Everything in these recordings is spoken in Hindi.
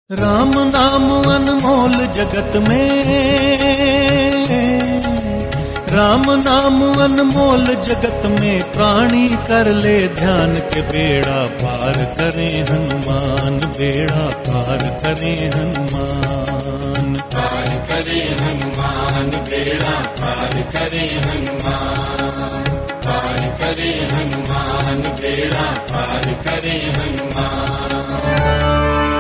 राम नाम अनमोल जगत में, राम नाम अनमोल जगत में, प्राणी कर ले ध्यान के बेड़ा पार करे हनुमान, बेड़ा पार करे हनुमान, पार करे हनुमान, बेड़ा पार करे हनुमान, पार करे हनुमान, बेड़ा पार करे हनुमान।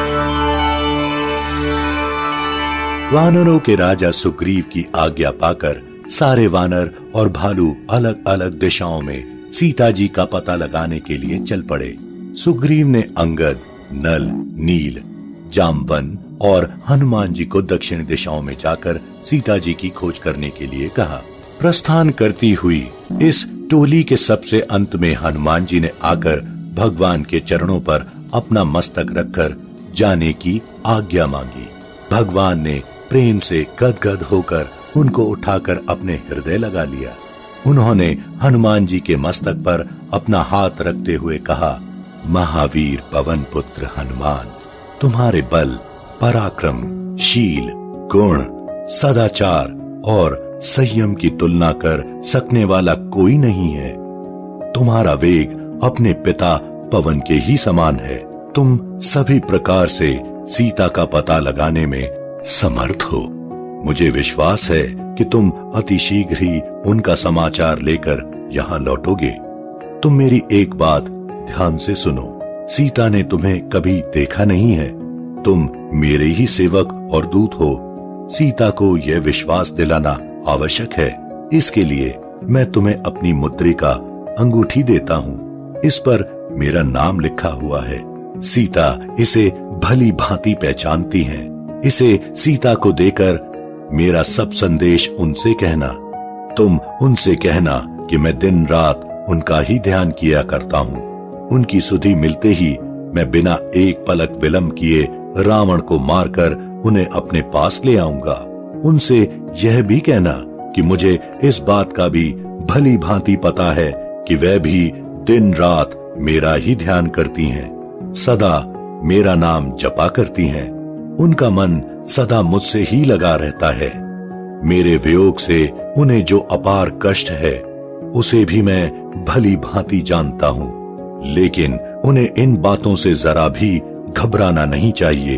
वानरों के राजा सुग्रीव की आज्ञा पाकर सारे वानर और भालू अलग अलग दिशाओं में सीता जी का पता लगाने के लिए चल पड़े। सुग्रीव ने अंगद, नल, नील, जामवन और हनुमान जी को दक्षिण दिशाओं में जाकर सीता जी की खोज करने के लिए कहा। प्रस्थान करती हुई इस टोली के सबसे अंत में हनुमान जी ने आकर भगवान के चरणों पर अपना मस्तक रखकर जाने की आज्ञा मांगी। भगवान ने प्रेम से गदगद होकर उनको उठाकर अपने हृदय लगा लिया। उन्होंने हनुमान जी के मस्तक पर अपना हाथ रखते हुए कहा, महावीर पवन पुत्र हनुमान, तुम्हारे बल, पराक्रम, शील, गुण, सदाचार और संयम की तुलना कर सकने वाला कोई नहीं है। तुम्हारा वेग अपने पिता पवन के ही समान है। तुम सभी प्रकार से सीता का पता लगाने में समर्थ हो। मुझे विश्वास है कि तुम अति शीघ्र ही उनका समाचार लेकर यहाँ लौटोगे। तुम मेरी एक बात ध्यान से सुनो। सीता ने तुम्हें कभी देखा नहीं है। तुम मेरे ही सेवक और दूत हो। सीता को यह विश्वास दिलाना आवश्यक है। इसके लिए मैं तुम्हें अपनी मुद्रिका अंगूठी देता हूँ। इस पर मेरा नाम लिखा हुआ है। सीता इसे भली भांति पहचानती हैं। इसे सीता को देकर मेरा सब संदेश उनसे कहना। तुम उनसे कहना कि मैं दिन रात उनका ही ध्यान किया करता हूँ। उनकी सुधि मिलते ही मैं बिना एक पलक विलंब किए रावण को मारकर उन्हें अपने पास ले आऊंगा। उनसे यह भी कहना कि मुझे इस बात का भी भली भांति पता है कि वह भी दिन रात मेरा ही ध्यान करती हैं, सदा मेरा नाम जपा करती हैं। उनका मन सदा मुझसे ही लगा रहता है। मेरे वियोग से उन्हें जो अपार कष्ट है उसे भी मैं भली भांति जानता हूँ, लेकिन उन्हें इन बातों से जरा भी घबराना नहीं चाहिए।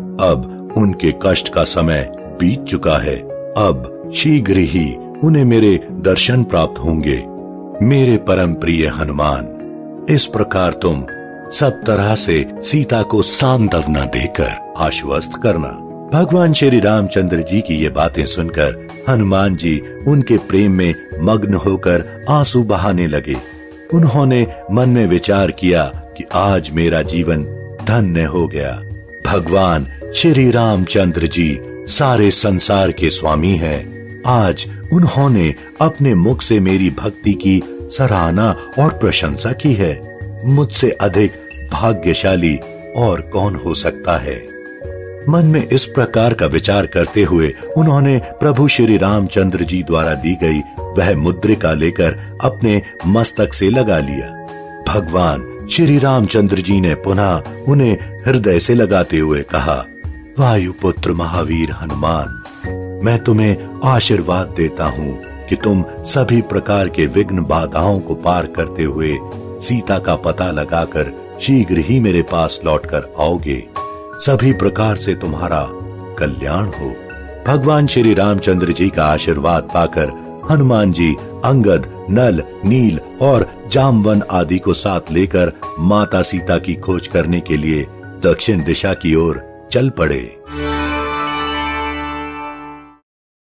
अब उनके कष्ट का समय बीत चुका है। अब शीघ्र ही उन्हें मेरे दर्शन प्राप्त होंगे। मेरे परम प्रिय हनुमान, इस प्रकार तुम सब तरह से सीता को सांत्वना देकर आश्वस्त करना। भगवान श्री रामचंद्र जी की ये बातें सुनकर हनुमान जी उनके प्रेम में मग्न होकर आंसू बहाने लगे। उन्होंने मन में विचार किया कि आज मेरा जीवन धन्य हो गया। भगवान श्री रामचंद्र जी सारे संसार के स्वामी हैं। आज उन्होंने अपने मुख से मेरी भक्ति की सराहना और प्रशंसा की है। मुझसे अधिक भाग्यशाली और कौन हो सकता है। मन में इस प्रकार का विचार करते हुए उन्होंने प्रभु श्री रामचंद्र जी द्वारा दी गई वह मुद्रिका लेकर अपने मस्तक से लगा लिया। भगवान श्री रामचंद्र जी ने पुनः उन्हें हृदय से लगाते हुए कहा, वायुपुत्र महावीर हनुमान, मैं तुम्हें आशीर्वाद देता हूँ कि तुम सभी प्रकार के विघ्न बाधाओं को पार करते हुए सीता का पता लगाकर शीघ्र ही मेरे पास लौटकर आओगे। सभी प्रकार से तुम्हारा कल्याण हो। भगवान श्री रामचंद्र जी का आशीर्वाद पाकर हनुमान जी अंगद, नल, नील और जामवन आदि को साथ लेकर माता सीता की खोज करने के लिए दक्षिण दिशा की ओर चल पड़े।